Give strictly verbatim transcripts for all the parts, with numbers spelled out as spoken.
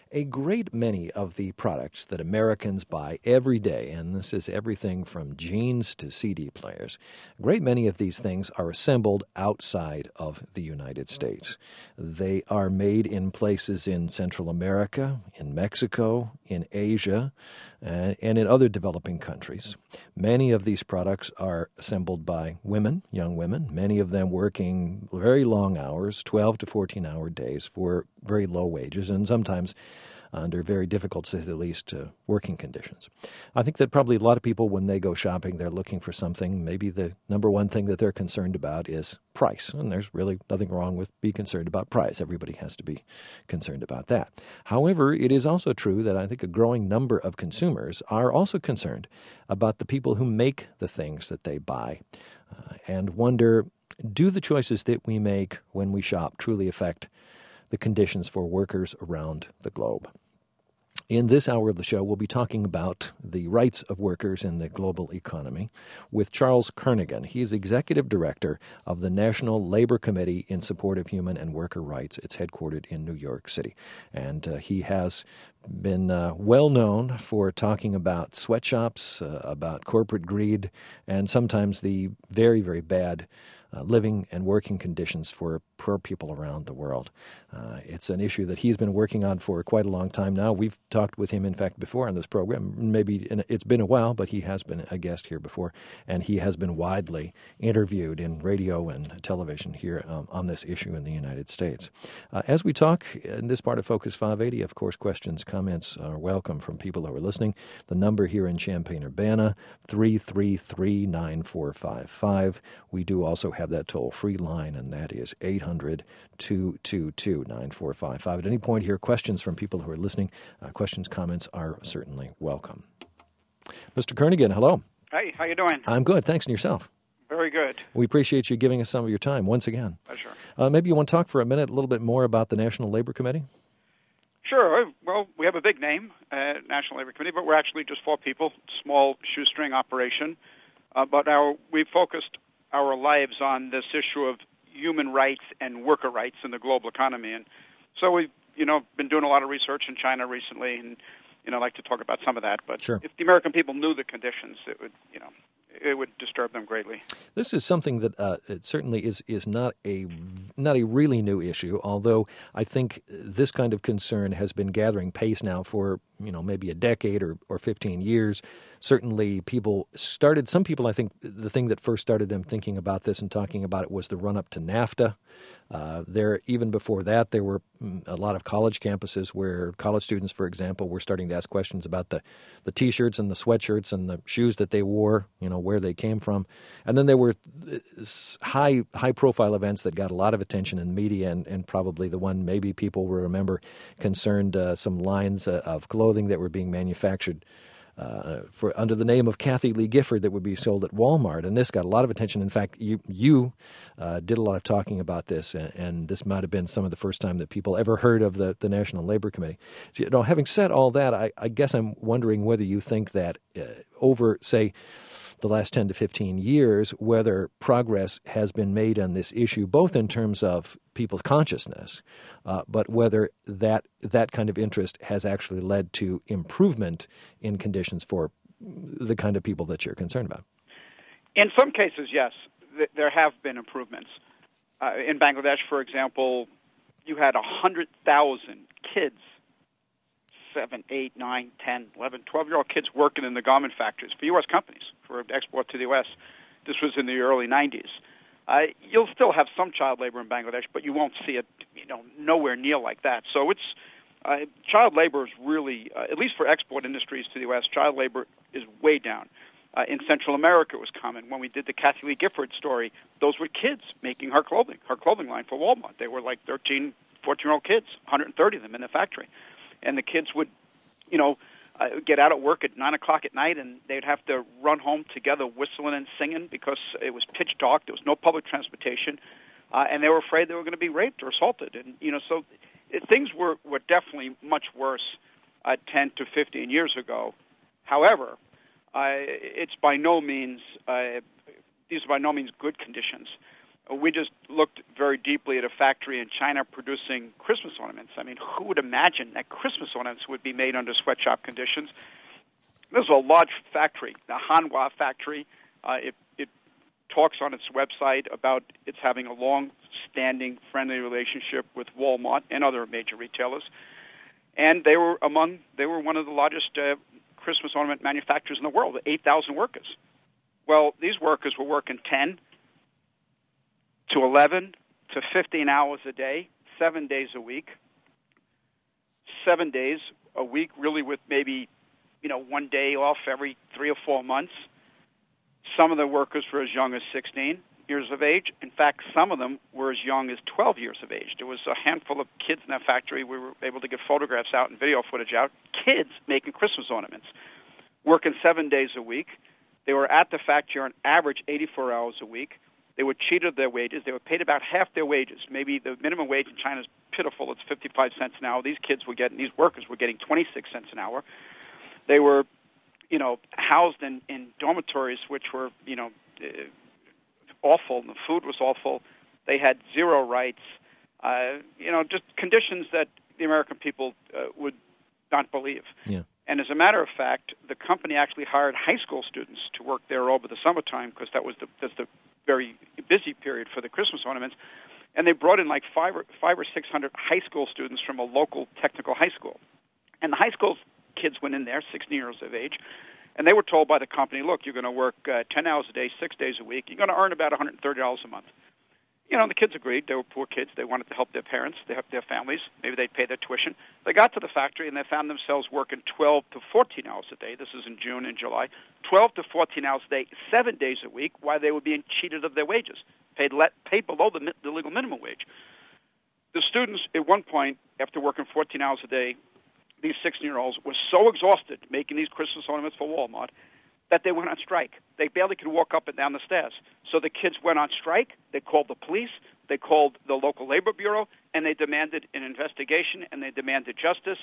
A great many of the products that Americans buy every day, and this is everything from jeans to C D players, a great many of these things are assembled outside of the United States. They are made in places in Central America, in Mexico, in Asia, uh, and in other developing countries. Many of these products are assembled by women, young women, many of them working very long hours, twelve to fourteen hour days for very low wages, and sometimes under very difficult, to say the least, uh, working conditions. I think that probably a lot of people, when they go shopping, they're looking for something. Maybe the number one thing that they're concerned about is price, and there's really nothing wrong with being concerned about price. Everybody has to be concerned about that. However, it is also true that I think a growing number of consumers are also concerned about the people who make the things that they buy uh, and wonder, do the choices that we make when we shop truly affect the conditions for workers around the globe? In this hour of the show, we'll be talking about the rights of workers in the global economy with Charles Kernighan. He is Executive Director of the National Labor Committee in Support of Human and Worker Rights. It's headquartered in New York City. And uh, he has been uh, well known for talking about sweatshops, uh, about corporate greed, and sometimes the very, very bad Uh, living and working conditions for poor people around the world. Uh, it's an issue that he's been working on for quite a long time now. We've talked with him, in fact, before on this program. Maybe it's been a while, but he has been a guest here before, and he has been widely interviewed in radio and television here um, on this issue in the United States. Uh, as we talk in this part of Focus five eighty, of course, questions, comments are welcome from people who are listening. The number here in Champaign-Urbana, three three three, nine four five five. We do also have that toll-free line, and that is eight hundred, two two two, nine four five five. At any point here, questions from people who are listening, uh, questions, comments are certainly welcome. Mister Kernighan, hello. Hey, how you doing? I'm good, thanks, and yourself? Very good. We appreciate you giving us some of your time once again. Pleasure. Uh, maybe you want to talk for a minute a little bit more about the National Labor Committee? Sure. Well, we have a big name, uh, National Labor Committee, but we're actually just four people, small shoestring operation. Uh, but our we focused our lives on this issue of human rights and worker rights in the global economy. And so we've, you know, been doing a lot of research in China recently, and, you know, I'd like to talk about some of that. But sure. If the American people knew the conditions, it would, you know, it would disturb them greatly. This is something that uh, it certainly is is not a not a really new issue, although I think this kind of concern has been gathering pace now for, you know, maybe a decade or, or fifteen years. Certainly people started, some people, I think the thing that first started them thinking about this and talking about it was the run-up to NAFTA. Uh, there, even before that, there were a lot of college campuses where college students, for example, were starting to ask questions about the, the T-shirts and the sweatshirts and the shoes that they wore, you know, where they came from. And then there were high, high-profile events that got a lot of attention in the media, and, and probably the one maybe people will remember concerned uh, some lines uh, of clothing that were being manufactured Uh, for under the name of Kathy Lee Gifford that would be sold at Walmart, and this got a lot of attention. In fact, you you uh, did a lot of talking about this, and, and this might have been some of the first time that people ever heard of the, the National Labor Committee. So, you know, having said all that, I, I guess I'm wondering whether you think that uh, over, say, the last ten to fifteen years, whether progress has been made on this issue, both in terms of people's consciousness, uh, but whether that that kind of interest has actually led to improvement in conditions for the kind of people that you're concerned about. In some cases, yes, th- there have been improvements. Uh, in Bangladesh, for example, you had one hundred thousand kids, seven, eight, nine, ten, eleven, twelve-year-old kids working in the garment factories for U S companies for export to the U S. This was in the early nineties. Uh, you'll still have some child labor in Bangladesh, but you won't see it, you know, nowhere near like that. So it's uh, child labor is really, uh, at least for export industries to the U S, child labor is way down. Uh, in Central America, it was common. When we did the Kathy Lee Gifford story, those were kids making her clothing, her clothing line for Walmart. They were like thirteen, fourteen-year-old kids, one hundred thirty of them in the factory. And the kids would, you know, uh, get out at work at nine o'clock at night, and they'd have to run home together whistling and singing because it was pitch dark. There was no public transportation, uh, and they were afraid they were going to be raped or assaulted. And, you know, so it, things were, were definitely much worse uh, ten to fifteen years ago. However, uh, it's by no means, uh, these are by no means good conditions. We just looked very deeply at a factory in China producing Christmas ornaments. I mean, who would imagine that Christmas ornaments would be made under sweatshop conditions? This is a large factory, the Hanwha factory. Uh, it, it talks on its website about it's having a long-standing friendly relationship with Walmart and other major retailers. And they were among, they were one of the largest uh, Christmas ornament manufacturers in the world, eight thousand workers. Well, these workers were working ten to eleven to fifteen hours a day, seven days a week, seven days a week, really with maybe, you know, one day off every three or four months. Some of the workers were as young as sixteen years of age. In fact, some of them were as young as twelve years of age. There was a handful of kids in that factory. We were able to get photographs out and video footage out. Kids making Christmas ornaments, working seven days a week. They were at the factory on average eighty-four hours a week. They were cheated of their wages. They were paid about half their wages. Maybe the minimum wage in China is pitiful. It's fifty-five cents an hour. These kids were getting, these workers were getting twenty-six cents an hour. They were, you know, housed in, in dormitories which were, you know, uh, awful, and the food was awful. They had zero rights. Uh, you know, just conditions that the American people uh, would not believe. Yeah. And as a matter of fact, the company actually hired high school students to work there over the summertime because that was the, that's the very busy period for the Christmas ornaments. And they brought in like five or, five or six hundred high school students from a local technical high school. And the high school kids went in there, sixteen years of age, and they were told by the company, look, you're going to work uh, ten hours a day, six days a week. You're going to earn about one hundred thirty dollars a month. You know, the kids agreed. They were poor kids. They wanted to help their parents, they help their families. Maybe they'd pay their tuition. They got to the factory, and they found themselves working twelve to fourteen hours a day. This is in June and July. twelve to fourteen hours a day, seven days a week, while they were being cheated of their wages, paid, let, paid below the, the legal minimum wage. The students, at one point, after working fourteen hours a day, these sixteen-year-olds were so exhausted making these Christmas ornaments for Walmart that they went on strike. They barely could walk up and down the stairs. So the kids went on strike. They called the police. They called the local labor bureau, and they demanded an investigation, and they demanded justice.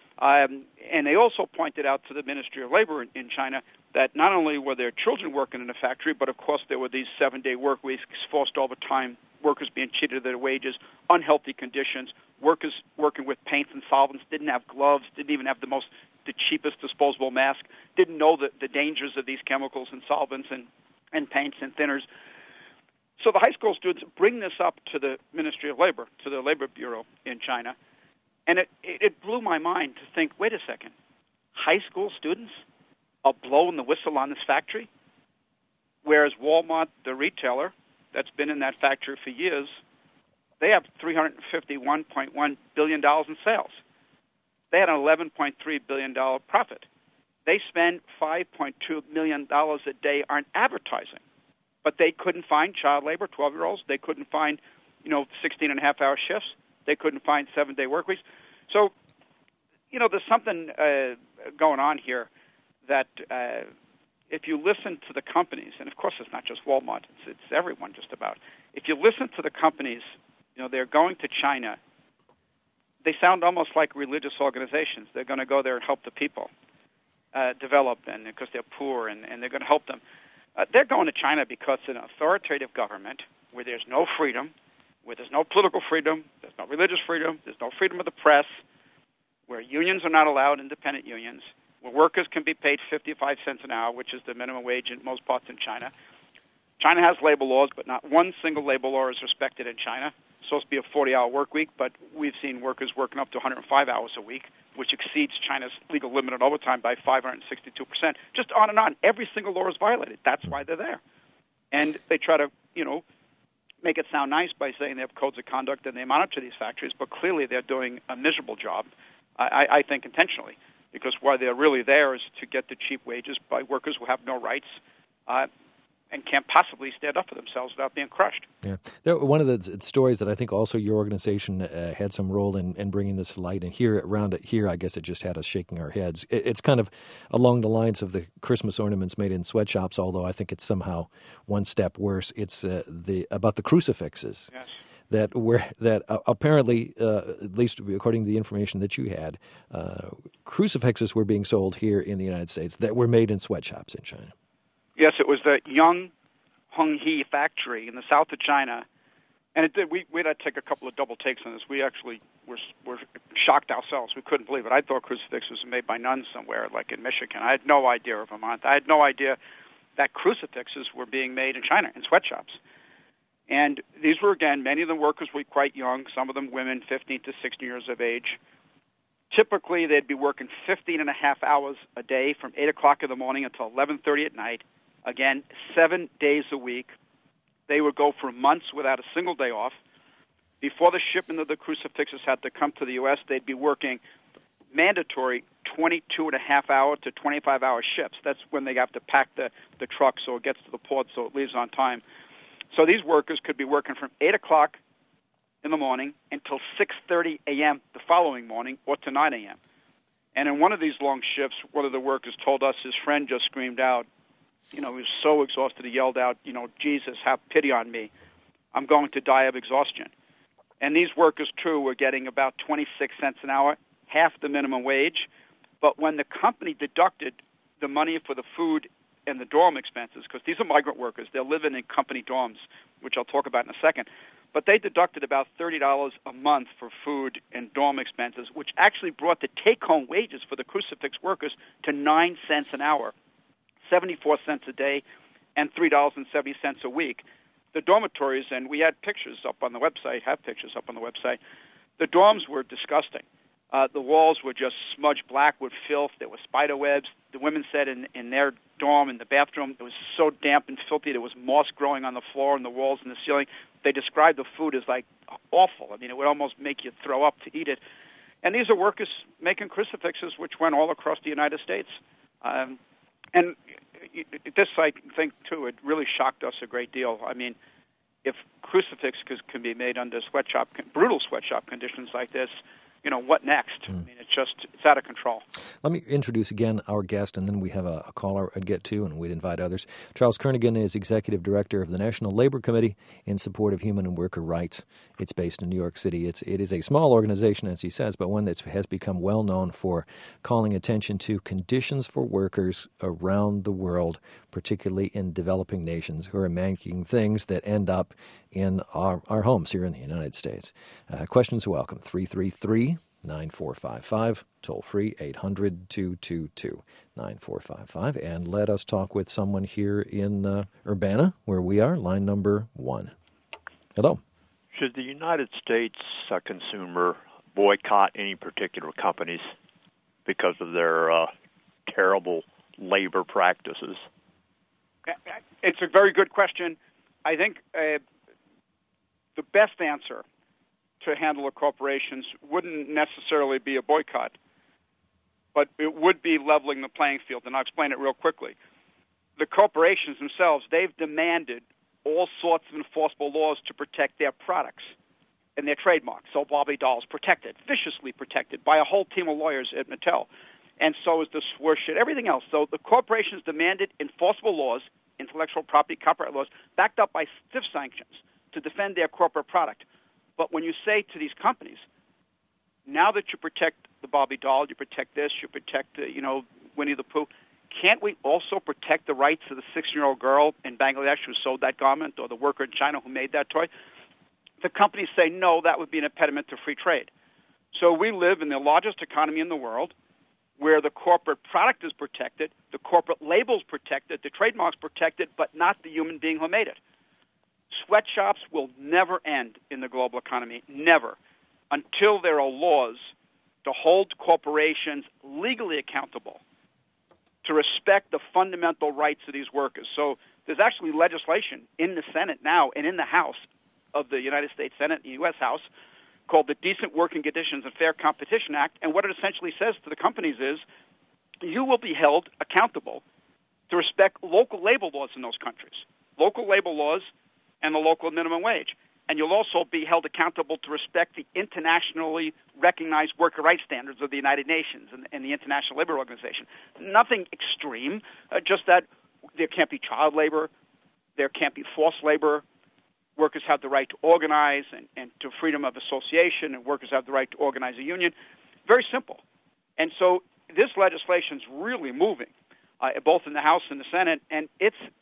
Um, and they also pointed out to the Ministry of Labor in, in China that not only were there children working in the factory, but, of course, there were these seven-day work weeks, forced overtime, workers being cheated of their wages, unhealthy conditions, workers working with paints and solvents, didn't have gloves, didn't even have the most the cheapest disposable mask, didn't know the, the dangers of these chemicals and solvents and, and paints and thinners. So the high school students bring this up to the Ministry of Labor, to the Labor Bureau in China, and it, it blew my mind to think, wait a second, high school students are blowing the whistle on this factory, whereas Walmart, the retailer that's been in that factory for years, they have three hundred fifty-one point one billion dollars in sales. They had an eleven point three billion dollars profit. They spend five point two million dollars a day on advertising. But they couldn't find child labor, twelve-year-olds. They couldn't find, you know, sixteen and a half hour shifts. They couldn't find seven-day work weeks. So, you know, there's something uh, going on here that uh, if you listen to the companies, and of course it's not just Walmart, it's, it's everyone just about. If you listen to the companies, you know, they're going to China, they sound almost like religious organizations. They're going to go there and help the people uh, develop, and because they're poor, and, and they're going to help them. Uh, they're going to China because it's an authoritative government where there's no freedom, where there's no political freedom, there's no religious freedom, there's no freedom of the press, where unions are not allowed, independent unions, where workers can be paid fifty-five cents an hour, which is the minimum wage in most parts in China. China has labor laws, but not one single labor law is respected in China. It's supposed to be a forty-hour work week, but we've seen workers working up to one hundred five hours a week, which exceeds China's legal limit on overtime by five hundred sixty-two percent. Just on and on. Every single law is violated. That's why they're there. And they try to, you know, make it sound nice by saying they have codes of conduct and they monitor these factories, but clearly they're doing a miserable job, I, I think intentionally, because why they're really there is to get the cheap wages by workers who have no rights uh, and can't possibly stand up for themselves without being crushed. Yeah, there, one of the stories that I think also your organization uh, had some role in, in bringing this to light, and here around it here, I guess it just had us shaking our heads. It, it's kind of along the lines of the Christmas ornaments made in sweatshops, although I think it's somehow one step worse. It's uh, the about the crucifixes. Yes. That were that uh, apparently, uh, at least according to the information that you had, uh, crucifixes were being sold here in the United States that were made in sweatshops in China. Yes, it was the Young Honghe factory in the south of China And it did. We we had to take a couple of double takes on this. We actually were were shocked ourselves. We couldn't believe it. I thought crucifixes were made by nuns somewhere, like in Michigan. I had no idea, or Vermont. I had no idea that crucifixes were being made in China in sweatshops. And these were, again, many of the workers were quite young. Some of them women, fifteen to sixteen years of age. Typically, they'd be working fifteen and a half hours a day from eight o'clock in the morning until eleven thirty at night. Again, seven days a week. They would go for months without a single day off. Before the shipment of the crucifixes had to come to the U S, they'd be working mandatory twenty-two and a half hour to twenty-five hour shifts. That's when they have to pack the, the truck so it gets to the port so it leaves on time. So these workers could be working from eight o'clock in the morning until six thirty a.m. the following morning or to nine a.m. And in one of these long shifts, one of the workers told us his friend just screamed out, you know, he was so exhausted, he yelled out, you know, Jesus, have pity on me. I'm going to die of exhaustion. And these workers, too, were getting about twenty-six cents an hour, half the minimum wage. But when the company deducted the money for the food and the dorm expenses, because these are migrant workers, they're living in company dorms, which I'll talk about in a second, but they deducted about thirty dollars a month for food and dorm expenses, which actually brought the take-home wages for the crucifix workers to nine cents an hour, seventy-four cents a day, and three dollars and seventy cents a week. The dormitories, and we had pictures up on the website, have pictures up on the website, the dorms were disgusting. Uh, the walls were just smudged black with filth. There were spider webs. The women said in, in their dorm, in the bathroom, it was so damp and filthy. There was moss growing on the floor and the walls and the ceiling. They described the food as, like, awful. I mean, it would almost make you throw up to eat it. And these are workers making crucifixes, which went all across the United States. Um, and this, I think, too, it really shocked us a great deal. I mean, if crucifix can be made under sweatshop, brutal sweatshop conditions like this, you know, what next? Mm. I mean, it's just, it's out of control. Let me introduce again our guest, and then we have a, a caller I'd get to, and we'd invite others. Charles Kernaghan is Executive Director of the National Labor Committee in support of human and worker rights. It's based in New York City. It's, it is a small organization, as he says, but one that has become well known for calling attention to conditions for workers around the world, particularly in developing nations who are making things that end up in our, our homes here in the United States. Uh, questions are welcome. three three three, nine four five five, toll free eight hundred, two two two, nine four five five. And let us talk with someone here in uh, Urbana, where we are, line number one. Hello. Should the United States uh, consumer boycott any particular companies because of their uh, terrible labor practices? It's a very good question. I think uh, the best answer to handle corporations wouldn't necessarily be a boycott, but it would be leveling the playing field, and I'll explain it real quickly. The corporations themselves, they've demanded all sorts of enforceable laws to protect their products and their trademarks. So Barbie doll is protected, viciously protected, by a whole team of lawyers at Mattel, and so is the swoosh and everything else. So the corporations demanded enforceable laws, intellectual property, copyright laws, backed up by stiff sanctions to defend their corporate product. But when you say to these companies, now that you protect the Barbie doll, you protect this, you protect, uh, you know, Winnie the Pooh, can't we also protect the rights of the six-year-old girl in Bangladesh who sold that garment or the worker in China who made that toy? The companies say, no, that would be an impediment to free trade. So we live in the largest economy in the world where the corporate product is protected, the corporate label's protected, the trademark's protected, but not the human being who made it. Sweatshops will never end in the global economy, never, until there are laws to hold corporations legally accountable, to respect the fundamental rights of these workers. So there's actually legislation in the Senate now and in the House of the United States Senate and the U S House called the Decent Working Conditions and Fair Competition Act, and what it essentially says to the companies is you will be held accountable to respect local labor laws in those countries, local labor laws and the local minimum wage. And you'll also be held accountable to respect the internationally recognized worker rights standards of the United Nations and, and the International Labor Organization. Nothing extreme, uh, just that there can't be child labor, there can't be forced labor, workers have the right to organize and, and to freedom of association, and workers have the right to organize a union. Very simple. And so this legislation is really moving, uh, both in the House and the Senate, and it's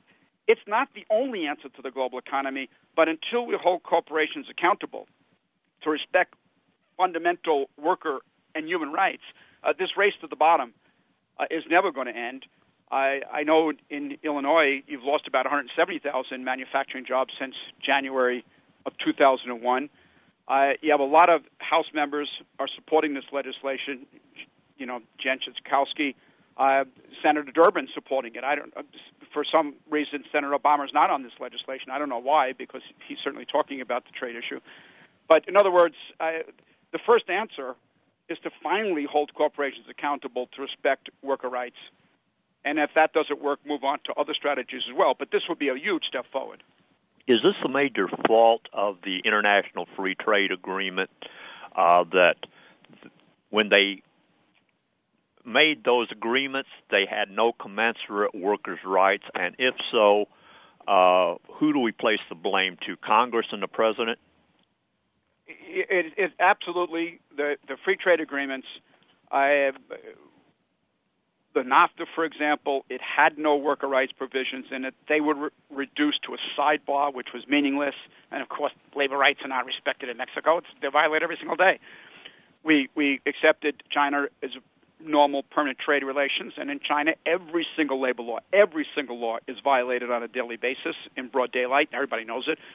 It's not the only answer to the global economy, but until we hold corporations accountable to respect fundamental worker and human rights, uh, this race to the bottom uh, is never going to end. I, I know in Illinois you've lost about one hundred seventy thousand manufacturing jobs since January of two thousand one. Uh, you have a lot of House members are supporting this legislation. You know, Jen Schakowsky, uh, Senator Durbin supporting it. I don't. Uh, for some reason, Senator Obama is not on this legislation. I don't know why, because he's certainly talking about the trade issue. But in other words, uh, the first answer is to finally hold corporations accountable to respect worker rights. And if that doesn't work, move on to other strategies as well. But this would be a huge step forward. Is this a major fault of the International Free Trade Agreement uh, that when they made those agreements, they had no commensurate workers' rights? And if so, uh, who do we place the blame to, Congress and the President? It, it, it absolutely, the, the free trade agreements, I have, the NAFTA, for example, it had no worker rights provisions in it. They were re- reduced to a sidebar, which was meaningless. And, of course, labor rights are not respected in Mexico. It's, they're violated every single day. We we accepted China as normal permanent trade relations, and in China, every single labor law, every single law is violated on a daily basis in broad daylight. Everybody knows it.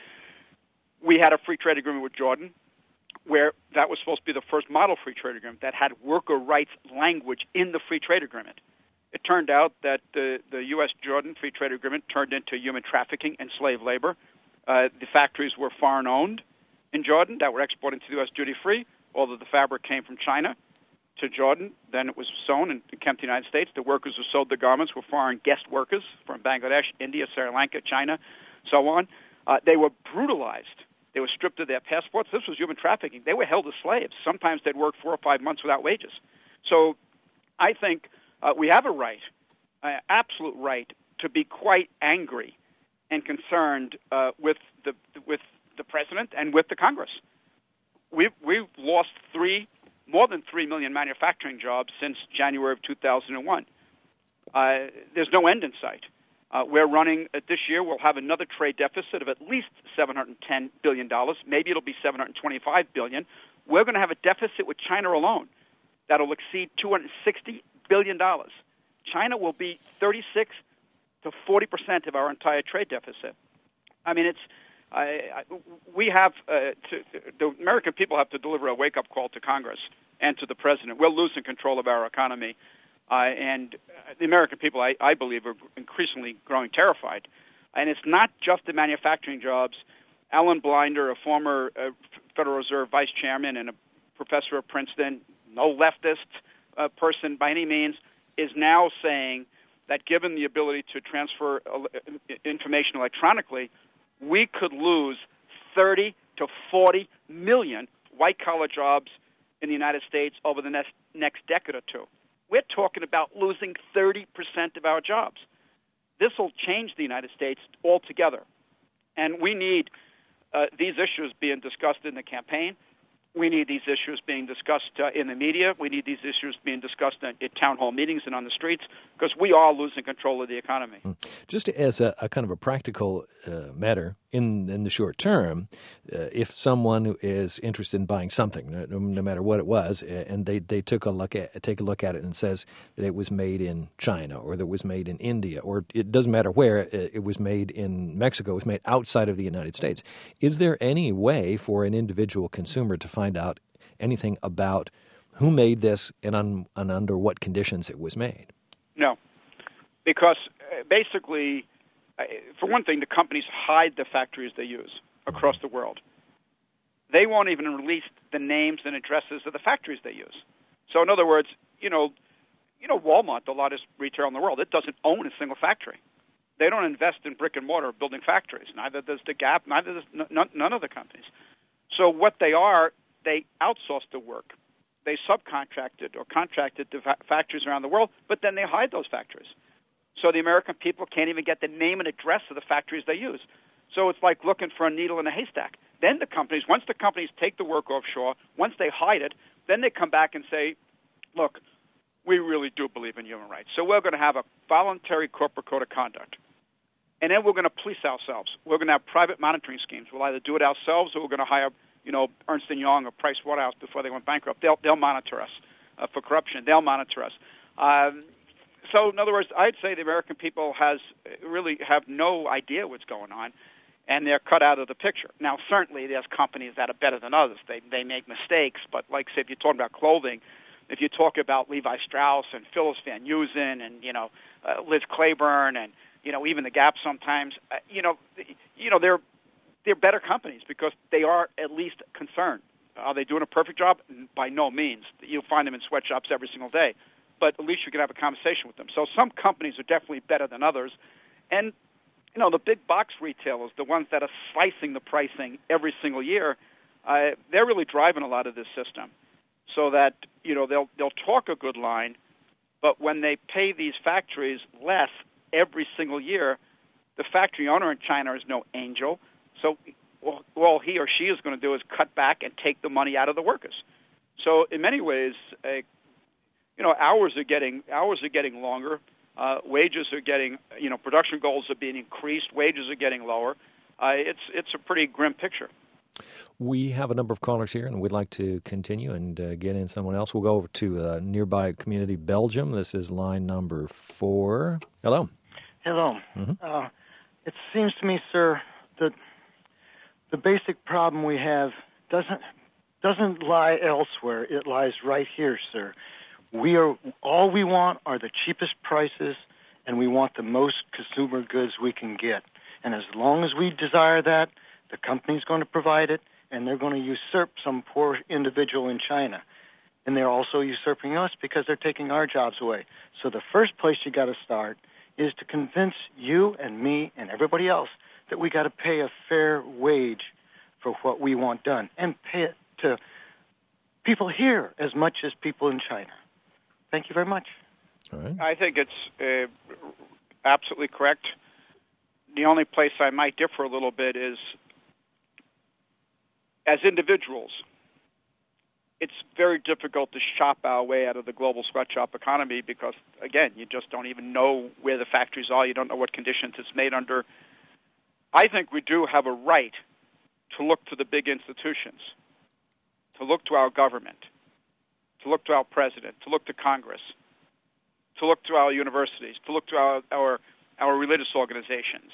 We had a free trade agreement with Jordan, where that was supposed to be the first model free trade agreement that had worker rights language in the free trade agreement. It turned out that the, the U S Jordan free trade agreement turned into human trafficking and slave labor. Uh, the factories were foreign-owned in Jordan that were exported to the U S duty-free, although the fabric came from China to Jordan. Then it was sewn and came to the United States. The workers who sewed the garments were foreign guest workers from Bangladesh, India, Sri Lanka, China, so on. Uh, they were brutalized. They were stripped of their passports. This was human trafficking. They were held as slaves. Sometimes they'd work four or five months without wages. So I think uh, we have a right, uh, absolute right, to be quite angry and concerned uh, with the with the president and with the Congress. We've we've lost three, more than three million manufacturing jobs since January of two thousand one. Uh, there's no end in sight. Uh, we're running, uh, this year, we'll have another trade deficit of at least seven hundred ten billion dollars. Maybe it'll be seven hundred twenty-five billion dollars. We're going to have a deficit with China alone that will exceed two hundred sixty billion dollars. China will be thirty-six to forty percent of our entire trade deficit. I mean, it's I, I, we have, uh, to, the American people have to deliver a wake-up call to Congress and to the president. We're losing control of our economy. Uh, and the American people, I, I believe, are increasingly growing terrified. And it's not just the manufacturing jobs. Alan Blinder, a former uh, Federal Reserve vice chairman and a professor at Princeton, no leftist uh, person by any means, is now saying that given the ability to transfer information electronically, we could lose thirty to forty million white-collar jobs in the United States over the next, next decade or two. We're talking about losing thirty percent of our jobs. This will change the United States altogether. And we need uh, these issues being discussed in the campaign. We need these issues being discussed uh, in the media. We need these issues being discussed at, at town hall meetings and on the streets, because we are losing control of the economy. Just as a, a kind of a practical uh, matter, in in the short term, uh, if someone is interested in buying something, no, no matter what it was, and they, they took a look at take a look at it and says that it was made in China or that it was made in India, or it doesn't matter where, it was made in Mexico, it was made outside of the United States, is there any way for an individual consumer to find out anything about who made this and, un, and under what conditions it was made? No, because uh, basically, uh, for one thing, the companies hide the factories they use across the world. They won't even release the names and addresses of the factories they use. So in other words, you know, you know, Walmart, the largest retailer in the world, it doesn't own a single factory. They don't invest in brick and mortar building factories. Neither does the Gap, neither does n- none of the companies. So what they are, they outsource the work. They subcontracted or contracted to fa- factories around the world, but then they hide those factories. So the American people can't even get the name and address of the factories they use. So it's like looking for a needle in a haystack. Then the companies, once the companies take the work offshore, once they hide it, then they come back and say, look, we really do believe in human rights. So we're going to have a voluntary corporate code of conduct. and then we're going to police ourselves. We're going to have private monitoring schemes. We'll either do it ourselves or we're going to hire, you know, Ernst and Young or Price Waterhouse before they went bankrupt. They'll they'll monitor us uh, for corruption. They'll monitor us. Um, so, in other words, I'd say the American people has really have no idea what's going on, and they're cut out of the picture. Now, certainly, there's companies that are better than others. They they make mistakes, but like say, if you're talking about clothing, if you talk about Levi Strauss and Phyllis Van Heusen and you know uh, Liz Claiborne and you know even the Gap sometimes, uh, you know, you know they're they're better companies because they are at least concerned. Are they doing a perfect job? By no means. You'll find them in sweatshops every single day, but at least you can have a conversation with them. So some companies are definitely better than others, and you know the big box retailers, the ones that are slicing the pricing every single year, uh, they're really driving a lot of this system. So that you know they'll they'll talk a good line, but when they pay these factories less every single year, the factory owner in China is no angel. So all, all he or she is going to do is cut back and take the money out of the workers. So in many ways, uh, you know, hours are getting hours are getting longer. Uh, wages are getting you know production goals are being increased. Wages are getting lower. Uh, it's it's a pretty grim picture. We have a number of callers here, and we'd like to continue and uh, get in someone else. We'll go over to uh, nearby community, Belgium. This is line number four. Hello. Hello. Mm-hmm. Uh, it seems to me, sir, that the basic problem we have doesn't doesn't lie elsewhere. It lies right here, sir. We are all we want are the cheapest prices, and we want the most consumer goods we can get. And as long as we desire that, the company's going to provide it, and they're going to usurp some poor individual in China. And they're also usurping us because they're taking our jobs away. So the first place you got to start is to convince you and me and everybody else that we got to pay a fair wage for what we want done and pay it to people here as much as people in China. Thank you very much. All right. I think it's uh, absolutely correct. The only place I might differ a little bit is as individuals, it's very difficult to shop our way out of the global sweatshop economy because, again, you just don't even know where the factories are. You don't know what conditions it's made under. I think we do have a right to look to the big institutions, to look to our government, to look to our president, to look to Congress, to look to our universities, to look to our, our, our religious organizations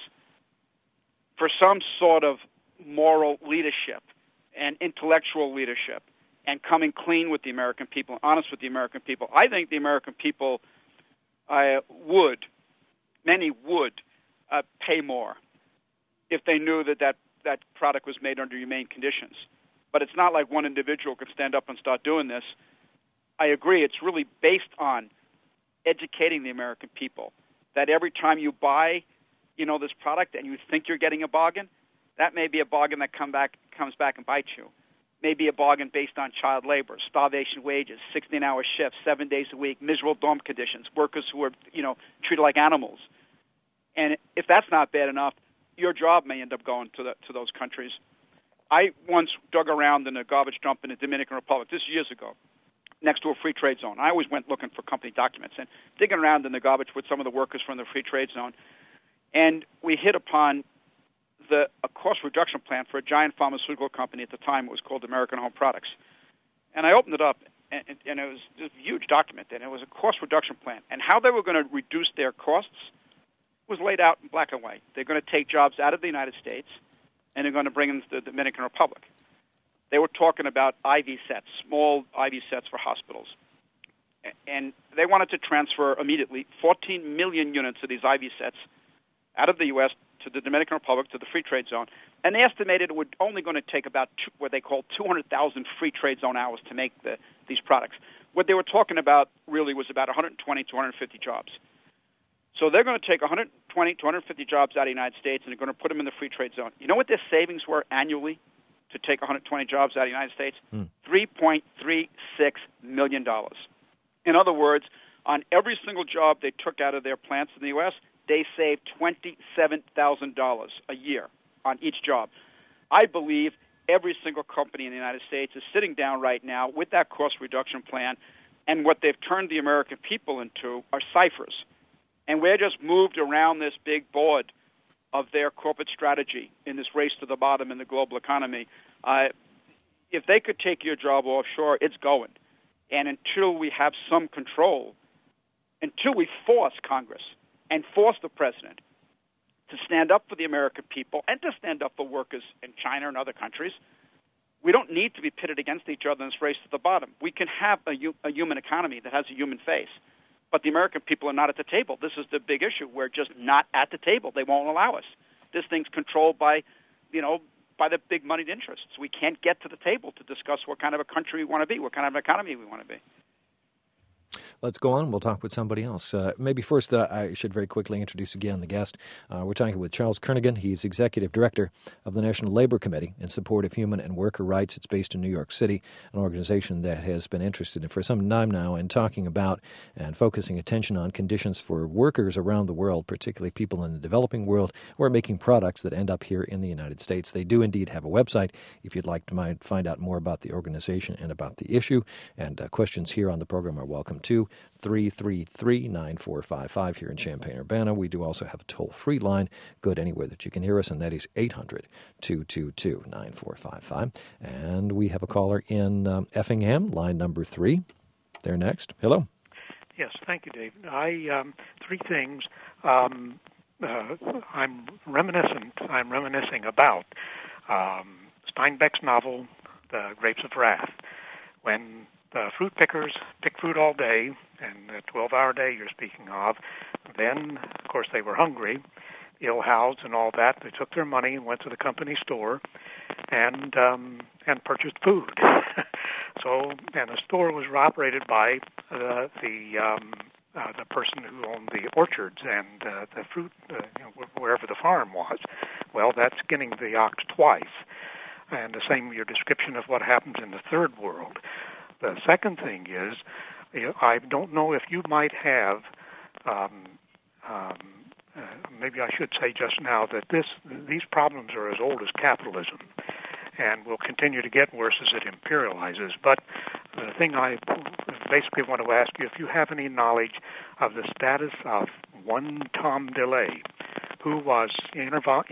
for some sort of moral leadership and intellectual leadership and coming clean with the American people, honest with the American people. I think the American people uh, would, many would, uh, pay more if they knew that, that that product was made under humane conditions. But it's not like one individual could stand up and start doing this. I agree. It's really based on educating the American people that every time you buy, you know, this product and you think you're getting a bargain, that may be a bargain that come back comes back and bites you. Maybe a bargain based on child labor, starvation wages, sixteen-hour shifts, seven days a week, miserable dorm conditions, workers who are, you know, treated like animals. And if that's not bad enough, your job may end up going to the, to those countries. I once dug around in a garbage dump in the Dominican Republic, this is years ago, next to a free trade zone. I always went looking for company documents and digging around in the garbage with some of the workers from the free trade zone. And we hit upon the a cost reduction plan for a giant pharmaceutical company at the time. It was called American Home Products. And I opened it up, and, and it was a huge document, and it was a cost reduction plan. And how they were going to reduce their costs was laid out in black and white. They're going to take jobs out of the United States, and they're going to bring them to the Dominican Republic. They were talking about I V sets, small I V sets for hospitals. And they wanted to transfer immediately fourteen million units of these I V sets out of the U S to the Dominican Republic, to the free trade zone. And they estimated it would only going to take about two, what they call two hundred thousand free trade zone hours to make the, these products. What they were talking about really was about one hundred twenty to one hundred fifty jobs. So they're going to take one hundred twenty to one hundred fifty jobs out of the United States, and they're going to put them in the free trade zone. You know what their savings were annually to take one hundred twenty jobs out of the United States? Hmm. three point three six million dollars. In other words, on every single job they took out of their plants in the U S, they saved twenty-seven thousand dollars a year on each job. I believe every single company in the United States is sitting down right now with that cost reduction plan, and what they've turned the American people into are ciphers. And we're just moved around this big board of their corporate strategy in this race to the bottom in the global economy. Uh, if they could take your job offshore, it's going. And until we have some control, until we force Congress and force the president to stand up for the American people and to stand up for workers in China and other countries, we don't need to be pitted against each other in this race to the bottom. We can have a, a human economy that has a human face. But the American people are not at the table. This is the big issue. We're just not at the table. They won't allow us. This thing's controlled by, you know, by the big moneyed interests. We can't get to the table to discuss what kind of a country we want to be, what kind of an economy we want to be. Let's go on. We'll talk with somebody else. Uh, maybe first, uh, I should very quickly introduce again the guest. Uh, we're talking with Charles Kernaghan. He's Executive Director of the National Labor Committee in support of human and worker rights. It's based in New York City, an organization that has been interested in for some time now in talking about and focusing attention on conditions for workers around the world, particularly people in the developing world who are making products that end up here in the United States. They do indeed have a website if you'd like to find out more about the organization and about the issue. And uh, questions here on the program are welcome too. three three three, nine four five five here in Champaign-Urbana. We do also have a toll-free line, good anywhere that you can hear us, and that is eight hundred, two two two, nine four five five. And we have a caller in um, Effingham, line number three. They're next. Hello. Yes, thank you, Dave. I um, three things. Um, uh, I'm reminiscent. I'm reminiscing about um, Steinbeck's novel, The Grapes of Wrath, when the fruit pickers pick fruit all day, and the twelve-hour day you're speaking of. Then, of course, they were hungry, ill-housed and all that. They took their money and went to the company store and um, and purchased food. So, and the store was operated by uh, the um, uh, the person who owned the orchards and uh, the fruit, uh, you know, wherever the farm was. Well, that's skinning the ox twice. And the same your description of what happens in the third world. The second thing is, I don't know if you might have, um, um, uh, maybe I should say just now that this these problems are as old as capitalism and will continue to get worse as it imperializes. But the thing I basically want to ask you, if you have any knowledge of the status of one Tom DeLay, who was involved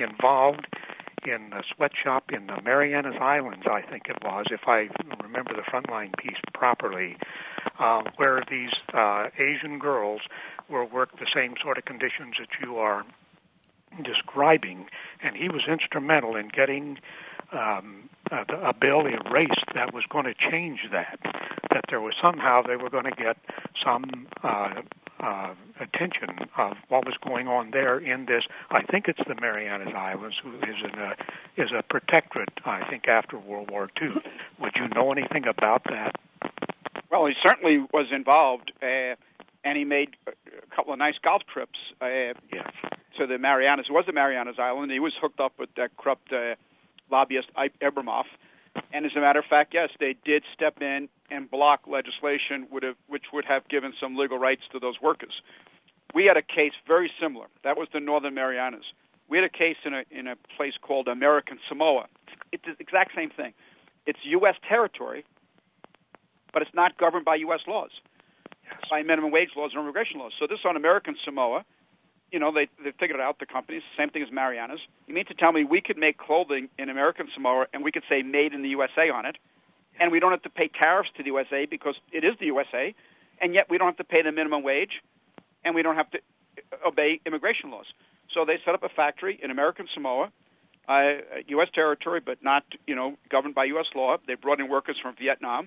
in a sweatshop in the Marianas Islands, I think it was, if I remember the frontline piece properly, uh, where these uh, Asian girls were worked the same sort of conditions that you are describing, and he was instrumental in getting um, a, a bill erased that was going to change that, that there was somehow they were going to get some uh, uh, attention of what was going on there in this, I think it's the Marianas Islands, who is in a, is a protectorate, I think, after World War Two. Would you know anything about that? Well, he certainly was involved, uh, and he made a couple of nice golf trips uh, yes. to the Marianas. It was the Marianas Island. He was hooked up with that corrupt uh, lobbyist, Abramoff. And as a matter of fact, yes, they did step in and block legislation would have, which would have given some legal rights to those workers. We had a case very similar. That was the Northern Marianas. We had a case in a in a place called American Samoa. It's the exact same thing. It's U S territory, but it's not governed by U S laws, yes. by minimum wage laws and immigration laws. So this on American Samoa, you know, they they figured it out, the companies, same thing as Marianas. You mean to tell me we could make clothing in American Samoa and we could say made in the U S A on it, and we don't have to pay tariffs to the U S A because it is the U S A, and yet we don't have to pay the minimum wage, and we don't have to obey immigration laws. So they set up a factory in American Samoa, uh, U S territory, but not, you know, governed by U S law. They brought in workers from Vietnam,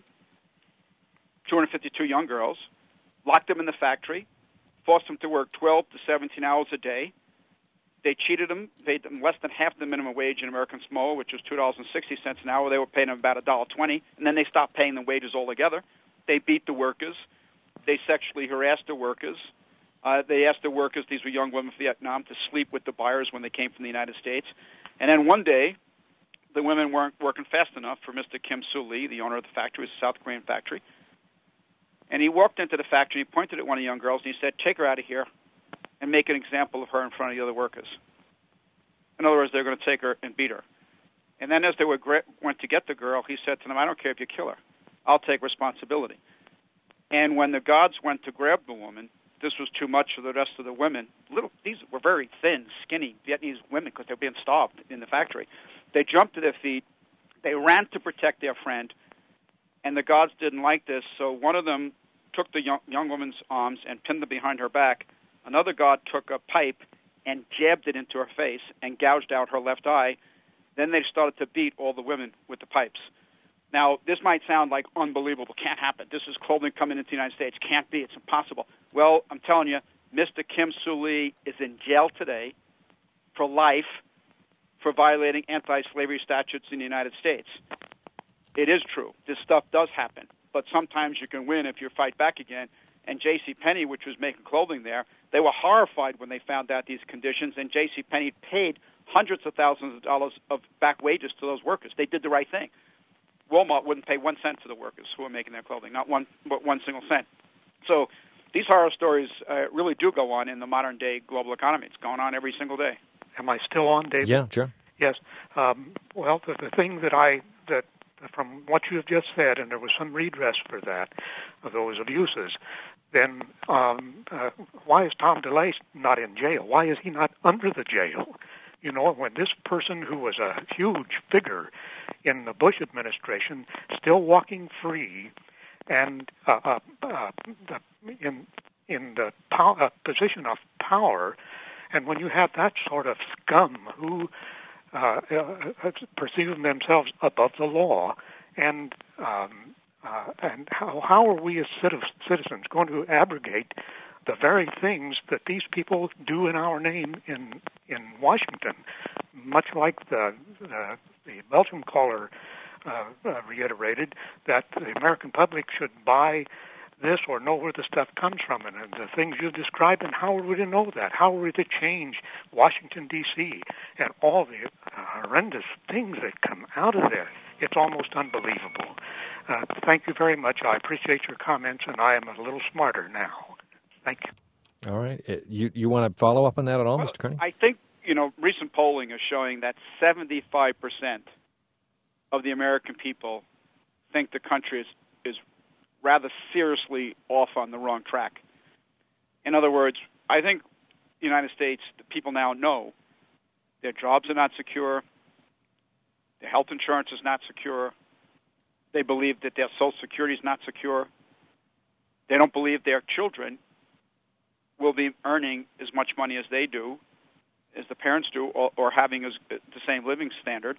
two hundred fifty-two young girls, locked them in the factory, forced them to work twelve to seventeen hours a day. They cheated them, paid them less than half the minimum wage in American Samoa, which was two dollars and sixty cents an hour. They were paying them about one dollar twenty, and then they stopped paying them wages altogether. They beat the workers. They sexually harassed the workers. Uh, they asked the workers, these were young women from Vietnam, to sleep with the buyers when they came from the United States. And then one day, the women weren't working fast enough for Mister Kim Soo Lee, the owner of the factory. It was a South Korean factory. And he walked into the factory, he pointed at one of the young girls, and he said, take her out of here and make an example of her in front of the other workers. In other words, they're going to take her and beat her. And then as they were, went to get the girl, he said to them, I don't care if you kill her. I'll take responsibility. And when the guards went to grab the woman, this was too much for the rest of the women. Little, these were very thin, skinny Vietnamese women because they were being starved in the factory. They jumped to their feet. They ran to protect their friend, and the guards didn't like this, so one of them took the young, young woman's arms and pinned them behind her back. Another guard took a pipe and jabbed it into her face and gouged out her left eye. Then they started to beat all the women with the pipes. Now, this might sound like unbelievable. Can't happen. This is clothing coming into the United States. Can't be. It's impossible. Well, I'm telling you, Mister Kim Soo-lee is in jail today for life for violating anti-slavery statutes in the United States. It is true. This stuff does happen. But sometimes you can win if you fight back again. And JCPenney, which was making clothing there, they were horrified when they found out these conditions, and JCPenney paid hundreds of thousands of dollars of back wages to those workers. They did the right thing. Walmart wouldn't pay one cent to the workers who were making their clothing, not one, but one single cent. So these horror stories uh, really do go on in the modern-day global economy. It's going on every single day. Am I still on, David? Yeah, sure. Yes. Um, well, the, the thing that I that from what you have just said, and there was some redress for that, of those abuses, then um, uh, why is Tom DeLay not in jail? Why is he not under the jail? You know, when this person who was a huge figure in the Bush administration, still walking free, and uh, uh, uh, in in the pow- uh, position of power, and when you have that sort of scum who uh, uh, perceive themselves above the law, and um, uh, and how how are we as citizens going to abrogate the very things that these people do in our name in in Washington, much like the the, the Belgium caller uh, uh, reiterated, that the American public should buy this or know where the stuff comes from, and, and the things you described, and how are we to know that? How are we to change Washington, D C, and all the uh, horrendous things that come out of there? It's almost unbelievable. Uh, thank you very much. I appreciate your comments, and I am a little smarter now. Thank you. All right. You you want to follow up on that at all, Well, Mister Kearney? I think, you know, recent polling is showing that seventy-five percent of the American people think the country is, is rather seriously off on the wrong track. In other words, I think the United States, the people now know their jobs are not secure, their health insurance is not secure, they believe that their Social Security is not secure, they don't believe their children will be earning as much money as they do, as the parents do, or, or having as, the same living standard.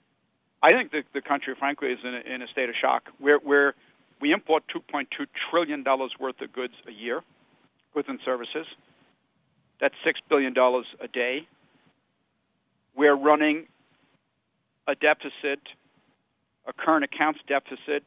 I think the, the country, frankly, is in a, in a state of shock. We're, we're, we import two point two trillion dollars worth of goods a year, goods and services. That's six billion dollars a day. We're running a deficit, a current accounts deficit.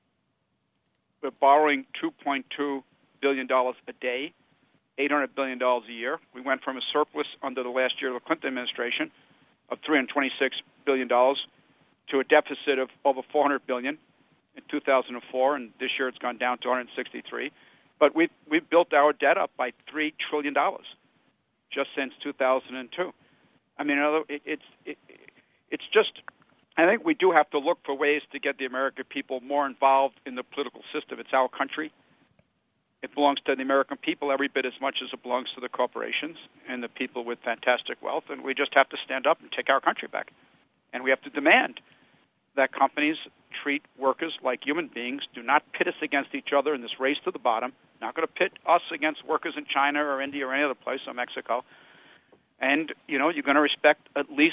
We're borrowing two point two billion dollars a day. eight hundred billion dollars a year. We went from a surplus under the last year of the Clinton administration of three hundred twenty-six billion dollars to a deficit of over four hundred billion dollars in two thousand four, and this year it's gone down to one hundred sixty-three. But we've, we've built our debt up by three trillion dollars just since two thousand two. I mean, it, it's, it, it's just, I think we do have to look for ways to get the American people more involved in the political system. It's our country. It belongs to the American people every bit as much as it belongs to the corporations and the people with fantastic wealth, and we just have to stand up and take our country back. And we have to demand that companies treat workers like human beings, do not pit us against each other in this race to the bottom, not going to pit us against workers in China or India or any other place or Mexico. And, you know, you're going to respect at least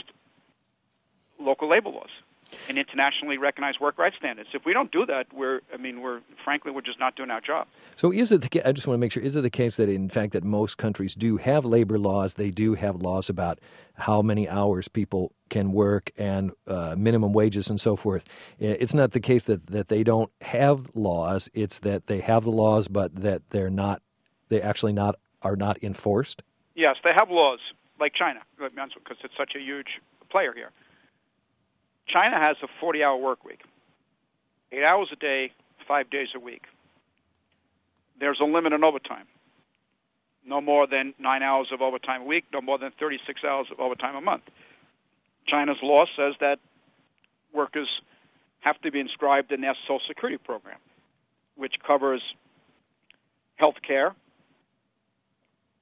local labor laws and internationally recognized work rights standards. If we don't do that, we're, I mean, we're, frankly, we're just not doing our job. So is it, the, I just want to make sure, is it the case that, in fact, that most countries do have labor laws? They do have laws about how many hours people can work and uh, minimum wages and so forth. It's not the case that, that they don't have laws. It's that they have the laws, but that they're not, they actually not are not enforced? Yes, they have laws, like China, because it's such a huge player here. China has a forty-hour work week, eight hours a day, five days a week. There's a limit on overtime. No more than nine hours of overtime a week, no more than thirty-six hours of overtime a month. China's law says that workers have to be inscribed in their Social Security program, which covers health care,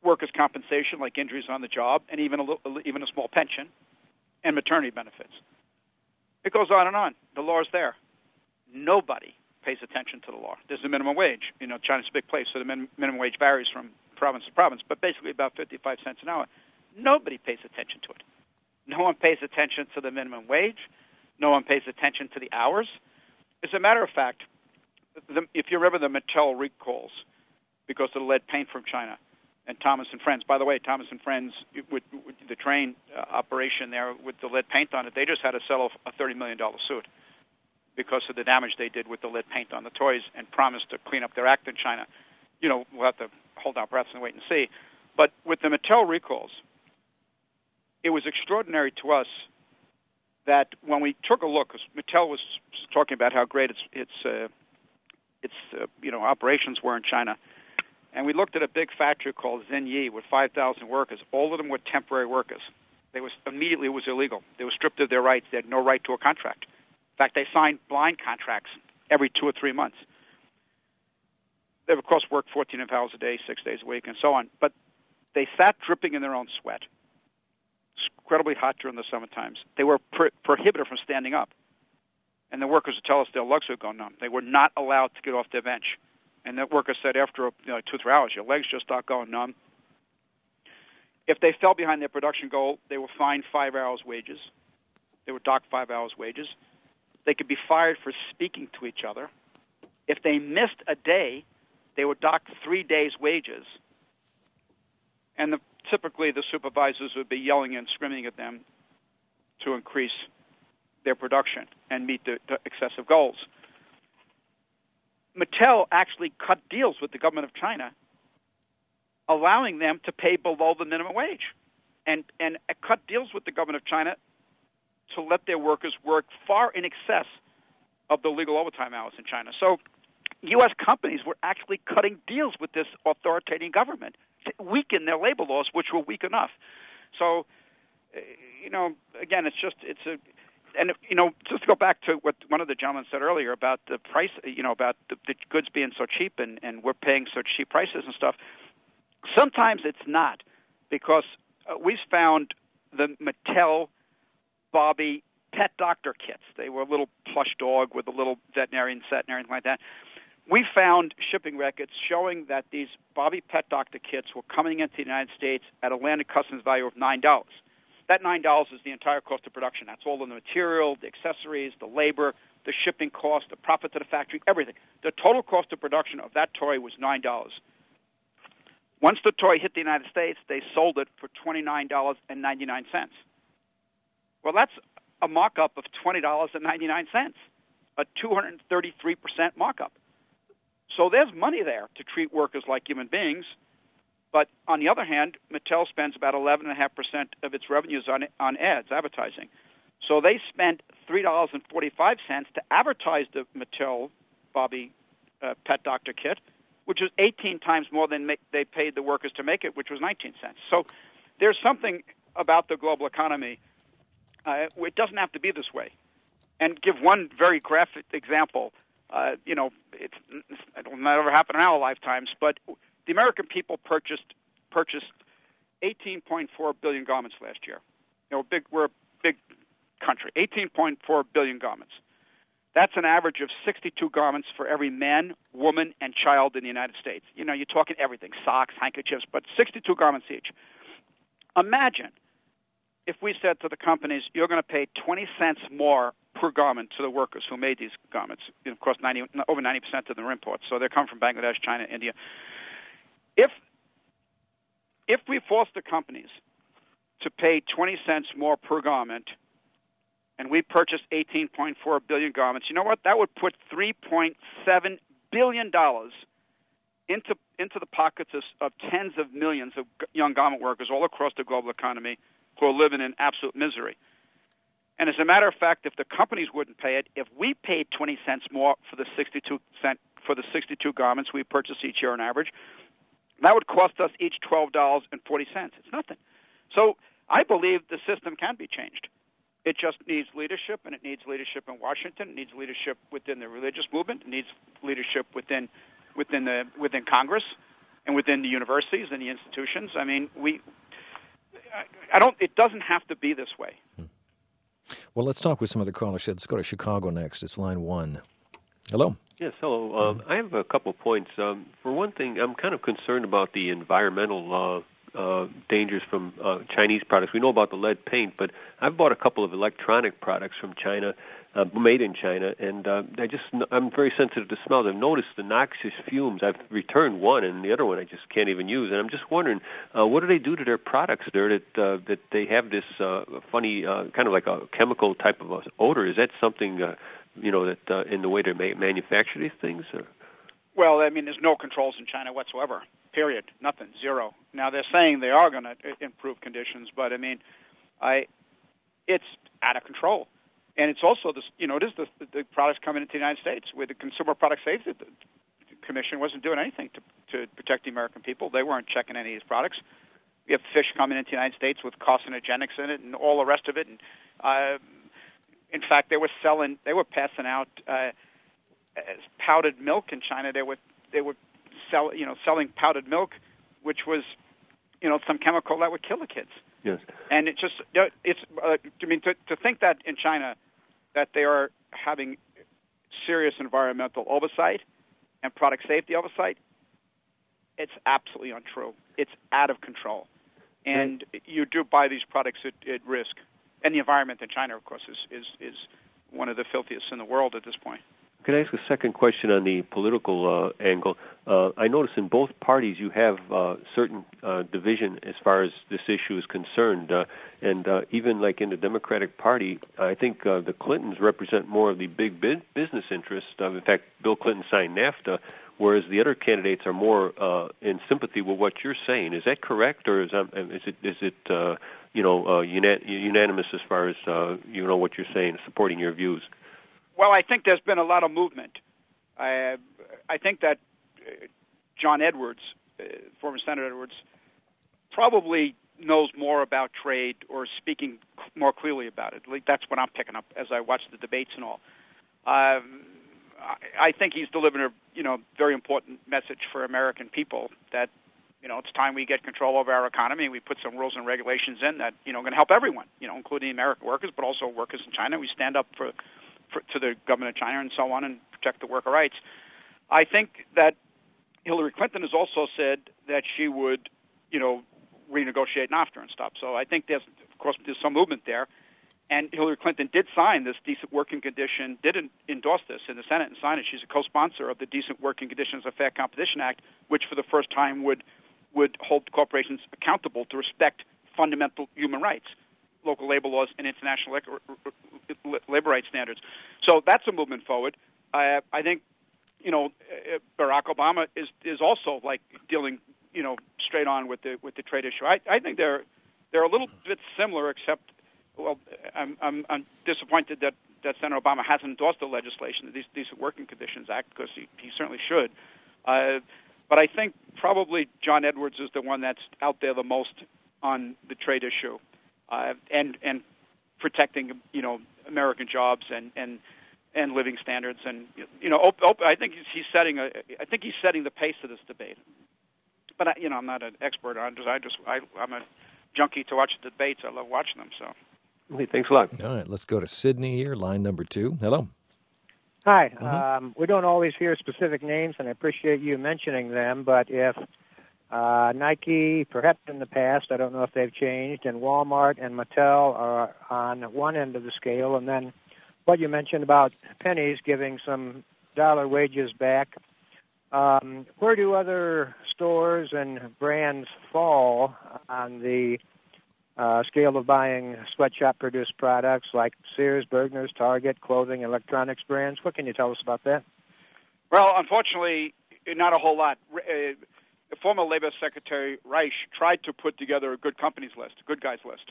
workers' compensation, like injuries on the job, and even a little, even a small pension, and maternity benefits. It goes on and on. The law is there. Nobody pays attention to the law. There's a minimum wage. You know, China's a big place, so the min- minimum wage varies from province to province, but basically about fifty-five cents an hour. Nobody pays attention to it. No one pays attention to the minimum wage. No one pays attention to the hours. As a matter of fact, the, if you remember the Mattel recalls because of the lead paint from China and Thomas and Friends. By the way, Thomas and Friends, with, with the train uh, operation there with the lead paint on it, they just had to settle a thirty million dollars suit because of the damage they did with the lead paint on the toys and promised to clean up their act in China. You know, we'll have to hold our breaths and wait and see. But with the Mattel recalls, it was extraordinary to us that when we took a look, because Mattel was talking about how great its its uh, its uh, you know operations were in China, and we looked at a big factory called Xinyi with five thousand workers. All of them were temporary workers. They was immediately it was illegal. They were stripped of their rights. They had no right to a contract. In fact, they signed blind contracts every two or three months. They, of course, worked fourteen hours a day, six days a week, and so on. But they sat dripping in their own sweat, incredibly hot during the summer times. They were pro- prohibited from standing up. And the workers would tell us their legs would go numb. They were not allowed to get off their bench. And the workers said after you know, two, three hours, your legs just start going numb. If they fell behind their production goal, they were fined five hours' wages. They were docked five hours' wages. They could be fired for speaking to each other. If they missed a day, they were docked three days' wages. And the, typically the supervisors would be yelling and screaming at them to increase their production and meet the, the excessive goals. Mattel actually cut deals with the government of China, allowing them to pay below the minimum wage, and, and cut deals with the government of China to let their workers work far in excess of the legal overtime hours in China. So U S companies were actually cutting deals with this authoritarian government to weaken their labor laws, which were weak enough. So, you know, again, it's just, it's a, and, you know, just to go back to what one of the gentlemen said earlier about the price, you know, about the, the goods being so cheap and, and we're paying such cheap prices and stuff, sometimes it's not, because uh, we've found the Mattel Bobby pet doctor kits. They were a little plush dog with a little veterinarian set and everything like that. We found shipping records showing that these Bobby pet doctor kits were coming into the United States at a landed customs value of nine dollars. That nine dollars is the entire cost of production. That's all in the material, the accessories, the labor, the shipping cost, the profit to the factory, everything. The total cost of production of that toy was nine dollars. Once the toy hit the United States, they sold it for twenty-nine dollars and ninety-nine cents. Well, that's a markup of twenty dollars and ninety-nine cents, a two hundred thirty-three percent markup. So there's money there to treat workers like human beings. But on the other hand, Mattel spends about eleven point five percent of its revenues on on ads, advertising. So they spent three dollars and forty-five cents to advertise the Mattel Bobby uh, Pet Doctor Kit, which was eighteen times more than make, they paid the workers to make it, which was nineteen cents. So there's something about the global economy. Uh, it doesn't have to be this way. And give one very graphic example. Uh, you know, it's, it'll never happen in our lifetimes, but the American people purchased purchased eighteen point four billion garments last year. You know, big we're a big country. eighteen point four billion garments. That's an average of sixty-two garments for every man, woman, and child in the United States. You know, you're talking everything, socks, handkerchiefs, but sixty-two garments each. Imagine if we said to the companies, you're going to pay twenty cents more per garment to the workers who made these garments. You know, of course, ninety, over ninety percent of them are imports, so they come from Bangladesh, China, India. If if we force the companies to pay twenty cents more per garment, and we purchased eighteen point four billion garments, you know what? That would put three point seven billion dollars into into the pockets of, of tens of millions of young garment workers all across the global economy who are living in absolute misery. And as a matter of fact, if the companies wouldn't pay it, if we paid twenty cents more for the sixty-two cent for the sixty-two garments we purchase each year on average, that would cost us each twelve dollars and forty cents. It's nothing. So I believe the system can be changed. It just needs leadership, and it needs leadership in Washington. It needs leadership within the religious movement. It needs leadership within within the within Congress. and within the universities and the institutions. I mean, we. I don't. It doesn't have to be this way. Well, let's talk with some other callers. Let's go to Chicago next. It's line one. Hello. Yes, hello. Um, I have a couple of points. Um, for one thing, I'm kind of concerned about the environmental uh, uh, dangers from uh, Chinese products. We know about the lead paint, but I've bought a couple of electronic products from China, uh, made in China, and uh, I just I'm very sensitive to smells. I've noticed the noxious fumes. I've returned one, and the other one I just can't even use. And I'm just wondering, uh, what do they do to their products there that uh, that they have this uh, funny uh, kind of like a chemical type of odor? Is that something uh, you know that uh, in the way they ma- manufacture these things? Or? Well, I mean, there's no controls in China whatsoever. Period. Nothing. Zero. Now they're saying they are going to improve conditions, but I mean, I it's out of control. And it's also, this, you know, it is the, the products coming into the United States. With the Consumer Product Safety Commission wasn't doing anything to, to protect the American people. They weren't checking any of these products. We have fish coming into the United States with carcinogenics in it and all the rest of it. And uh, in fact, they were selling, they were passing out uh, powdered milk in China. They were they were sell, you know, selling powdered milk, which was, you know, some chemical that would kill the kids. Yes. And it just, it's, uh, I mean, to, to think that in China, that they are having serious environmental oversight and product safety oversight, it's absolutely untrue. It's out of control. And right. You do buy these products at, at risk. And the environment in China, of course, is, is, is one of the filthiest in the world at this point. Can I ask a second question on the political uh, angle? Uh, I notice in both parties you have uh, certain uh, division as far as this issue is concerned, uh, and uh, even like in the Democratic Party, I think uh, the Clintons represent more of the big business interest. Uh, in fact, Bill Clinton signed NAFTA, whereas the other candidates are more uh, in sympathy with what you're saying. Is that correct, or is, um, is it is it uh, you know uh, unan- unanimous as far as uh, you know what you're saying, supporting your views? Well, I think there's been a lot of movement. I, I think that uh, John Edwards, uh, former Senator Edwards, probably knows more about trade or speaking more clearly about it. Like, that's what I'm picking up as I watch the debates and all. Um, I, I think he's delivering a you know very important message for American people that you know it's time we get control over our economy. We put some rules and regulations in that you know are going to help everyone, you know, including American workers, but also workers in China. We stand up for. For, to the government of China and so on and protect the worker rights. I think that Hillary Clinton has also said that she would, you know, renegotiate NAFTA and stuff. So I think there's, of course, there's some movement there. And Hillary Clinton did sign this decent working condition, did endorse this in the Senate and sign it. She's a co-sponsor of the Decent Working Conditions of Fair Competition Act, which for the first time would would hold corporations accountable to respect fundamental human rights, local labor laws, and international labor rights standards. So that's a movement forward. Uh, I think, you know, Barack Obama is is also like dealing, you know, straight on with the with the trade issue. I, I think they're they're a little bit similar, except, well, I'm I'm, I'm disappointed that, that Senator Obama hasn't endorsed the legislation, the Decent Working Conditions Act, because he, he certainly should. Uh, but I think probably John Edwards is the one that's out there the most on the trade issue. Uh, and and protecting you know American jobs and, and, and living standards and you know op- op- I think he's, he's setting a I think he's setting the pace of this debate. But I, you know I'm not an expert on it. I just I, I'm a junkie to watch the debates. I love watching them. So. Okay, thanks a lot. All right, let's go to Sydney here, line number two. Hello. Hi. Mm-hmm. Um, we don't always hear specific names, and I appreciate you mentioning them. But if Uh, Nike, perhaps in the past, I don't know if they've changed, and Walmart and Mattel are on one end of the scale, and then what you mentioned about pennies giving some dollar wages back. Um, where do other stores and brands fall on the uh, scale of buying sweatshop-produced products like Sears, Bergner's, Target, clothing, electronics brands? What can you tell us about that? Well, unfortunately, not a whole lot. Uh, The former Labor Secretary Reich tried to put together a good companies list, a good guys list,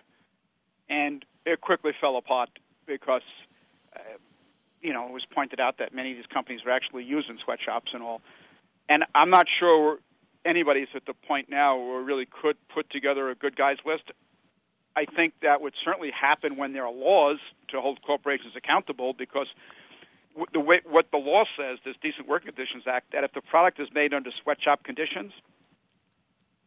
and it quickly fell apart because, uh, you know, it was pointed out that many of these companies were actually using sweatshops and all. And I'm not sure anybody's at the point now where really could put together a good guys list. I think that would certainly happen when there are laws to hold corporations accountable because the way, what the law says, this Decent Working Conditions Act, that if the product is made under sweatshop conditions,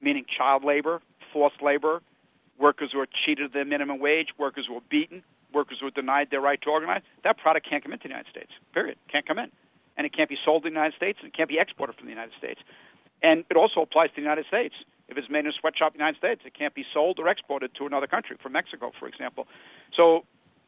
meaning child labor, forced labor, workers who are cheated of their minimum wage, workers who are beaten, workers who are denied their right to organize, that product can't come into the United States, period. Can't come in. And it can't be sold in the United States, and it can't be exported from the United States. And it also applies to the United States. If it's made in a sweatshop in the United States, it can't be sold or exported to another country, from Mexico, for example. So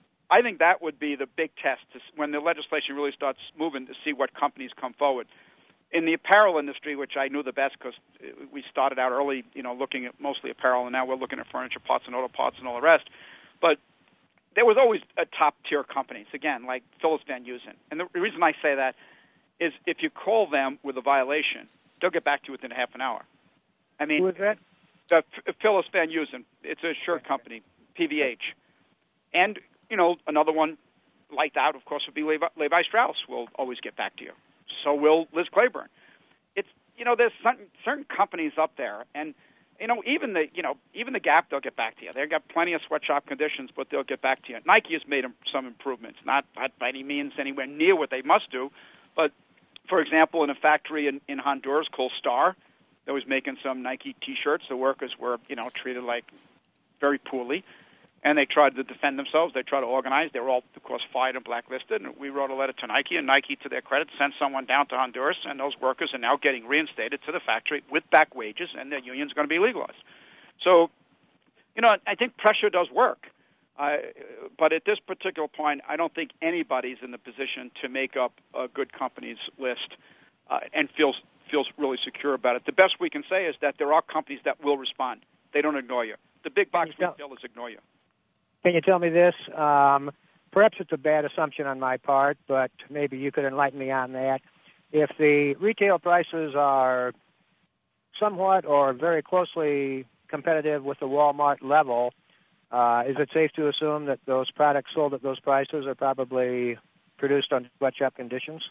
I think that would be the big test to, when the legislation really starts moving, to see what companies come forward. In the apparel industry, which I knew the best because we started out early, you know, looking at mostly apparel, and now we're looking at furniture parts and auto parts and all the rest. But there was always a top-tier companies, again, like Phyllis Van Heusen. And the reason I say that is if you call them with a violation, they'll get back to you within half an hour. I mean, who is that? Uh, Phyllis Van Heusen. It's a shirt company, P V H. And, you know, another one like that, of course, would be Levi, Levi Strauss will always get back to you. So will Liz Claiborne. It's, you know, there's certain, certain companies up there, and, you know, even the, you know, even the Gap, they'll get back to you. They've got plenty of sweatshop conditions, but they'll get back to you. Nike has made some improvements, not, not by any means anywhere near what they must do, but, for example, in a factory in, in Honduras called Star, that was making some Nike T-shirts, the workers were, you know, treated like very poorly, and they tried to defend themselves. They tried to organize. They were all, of course, fired and blacklisted. And we wrote a letter to Nike, and Nike, to their credit, sent someone down to Honduras, and those workers are now getting reinstated to the factory with back wages, and their union's going to be legalized. So, you know, I think pressure does work. Uh, but at this particular point, I don't think anybody's in the position to make up a good companies list uh, and feels feels really secure about it. The best we can say is that there are companies that will respond. They don't ignore you. The big box retailers ignore you. Can you tell me this? Um, perhaps it's a bad assumption on my part, but maybe you could enlighten me on that. If the retail prices are somewhat or very closely competitive with the Walmart level, uh, is it safe to assume that those products sold at those prices are probably produced under sweatshop conditions?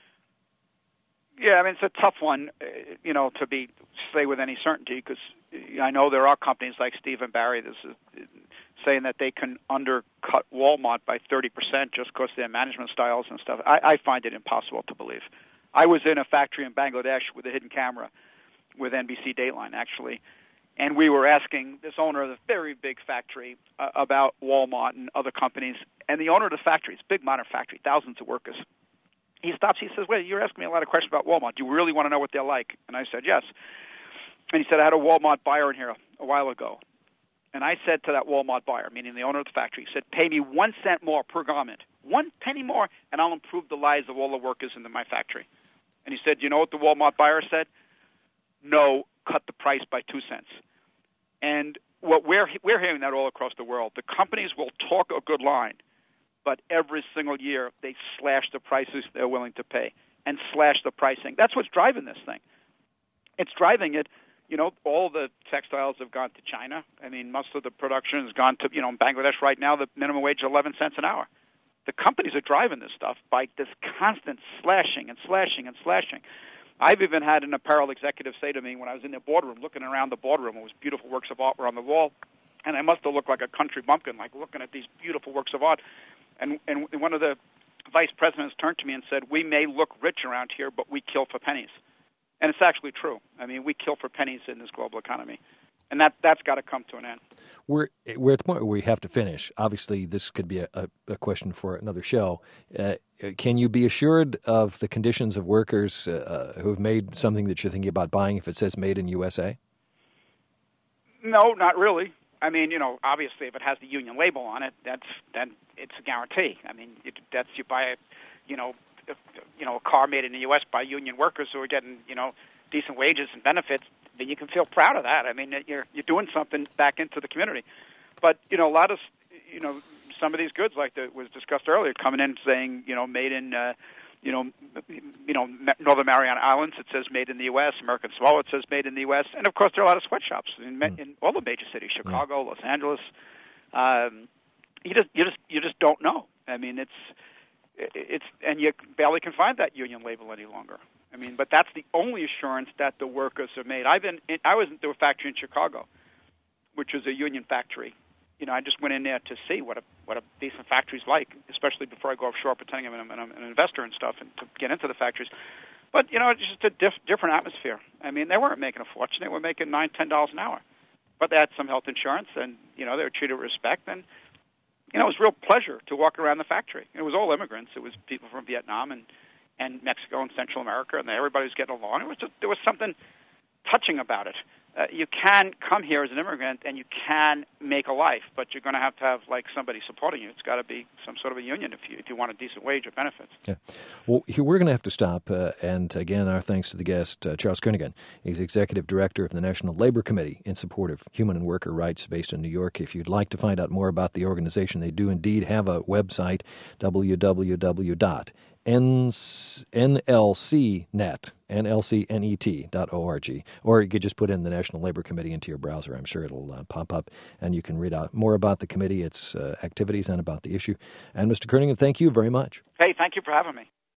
Yeah, I mean, it's a tough one, uh, you know, to be say with any certainty, because I know there are companies like Steve and Barry this is, saying that they can undercut Walmart by thirty percent just because of their management styles and stuff. I, I find it impossible to believe. I was in a factory in Bangladesh with a hidden camera with N B C Dateline, actually, and we were asking this owner of the very big factory uh, about Walmart and other companies, and the owner of the factory, it's a big modern factory, thousands of workers. He stops, he says, wait, you're asking me a lot of questions about Walmart. Do you really want to know what they're like? And I said, yes. And he said, I had a Walmart buyer in here a while ago. And I said to that Walmart buyer, meaning the owner of the factory, he said, pay me one cent more per garment, one penny more, and I'll improve the lives of all the workers in my factory. And he said, you know what the Walmart buyer said? No, cut the price by two cents. And what we're we're hearing that all across the world. The companies will talk a good line, but every single year they slash the prices they're willing to pay and slash the pricing. That's what's driving this thing. It's driving it. You know, all the textiles have gone to China. I mean, most of the production has gone to, you know, in Bangladesh right now, the minimum wage is eleven cents an hour. The companies are driving this stuff by this constant slashing and slashing and slashing. I've even had an apparel executive say to me when I was in their boardroom, looking around the boardroom, it was beautiful works of art were on the wall, and I must have looked like a country bumpkin, like looking at these beautiful works of art. And, and one of the vice presidents turned to me and said, we may look rich around here, but we kill for pennies. And it's actually true. I mean, we kill for pennies in this global economy. And that, that's got to come to an end. We're, we're at the point where we have to finish. Obviously, this could be a, a, a question for another show. Uh, can you be assured of the conditions of workers uh, who have made something that you're thinking about buying if it says made in U S A? No, not really. I mean, you know, obviously, if it has the union label on it, that's then it's a guarantee. I mean, it, that's you buy a, you know, a, you know, a car made in the U S by union workers who are getting, you know, decent wages and benefits. Then you can feel proud of that. I mean, you're you're doing something back into the community. But you know, a lot of, you know, some of these goods, like that was discussed earlier, coming in saying, you know, made in, uh, you know, you know, Northern Mariana Islands. It says made in the U S American Samoa, it says made in the U S And of course, there are a lot of sweatshops in, mm. in all the major cities: Chicago, mm. Los Angeles. Um, you just you just you just don't know. I mean, it's it's and you barely can find that union label any longer. I mean, but that's the only assurance that the workers have made. I've been I was into a factory in Chicago, which is a union factory. You know, I just went in there to see what a what a decent factory's like, especially before I go offshore pretending I'm an, I'm an investor and stuff, and to get into the factories. But, you know, it's just a diff- different atmosphere. I mean, they weren't making a fortune. They were making nine, ten dollars an hour. But they had some health insurance, and, you know, they were treated with respect. And, you know, it was a real pleasure to walk around the factory. It was all immigrants. It was people from Vietnam and, and Mexico and Central America, and everybody was getting along. It was just, there was something touching about it. Uh, you can come here as an immigrant and you can make a life, but you're going to have to have like somebody supporting you. It's got to be some sort of a union if you if you want a decent wage or benefits. Yeah. Well, we're going to have to stop. Uh, and again, our thanks to the guest, uh, Charles Kernaghan. He's Executive Director of the National Labor Committee in support of human and worker rights based in New York. If you'd like to find out more about the organization, they do indeed have a website, w w w dot N L C net, N L C net dot org. Or you could just put in the National Labor Committee into your browser. I'm sure it'll uh, pop up, and you can read out more about the committee, its uh, activities, and about the issue. And Mister Kernaghan, thank you very much. Hey, thank you for having me.